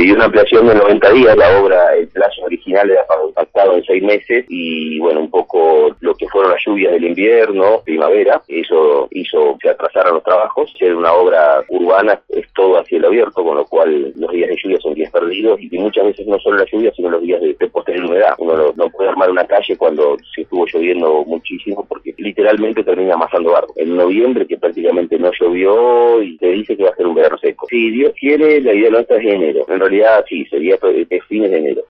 Se dio una ampliación de 90 días, la obra, el plazo original era pactado en 6 meses y bueno, un poco lo que fueron las lluvias del invierno, primavera, eso hizo que se atrasaran los trabajos. Ser una obra urbana es todo a cielo abierto, con lo cual los días de lluvia son días perdidos y muchas veces no solo la lluvia, sino los días de posterior humedad. Uno no puede armar una calle cuando se estuvo lloviendo muchísimo porque literalmente termina amasando barro. En noviembre, que prácticamente no llovió y se dice que va a ser un verano seco. Si Dios quiere, la idea nuestra es enero. En realidad sí, sería fines de enero.